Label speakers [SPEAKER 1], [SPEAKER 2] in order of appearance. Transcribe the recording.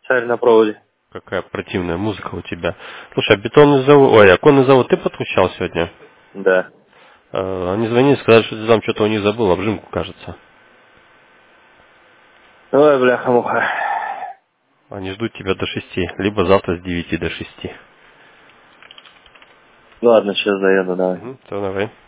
[SPEAKER 1] Царь на проводе.
[SPEAKER 2] Какая противная музыка у тебя. Слушай, а бетонный завод, ой, оконный завод ты подключал сегодня?
[SPEAKER 1] Да.
[SPEAKER 2] Они звонили, сказали, что ты там что-то у них забыл, обжимку, кажется.
[SPEAKER 1] Ой, бляха-муха.
[SPEAKER 2] Они ждут тебя до 6, либо завтра с 9 до 6.
[SPEAKER 1] Ладно, сейчас заеду, давай.
[SPEAKER 2] Все, давай.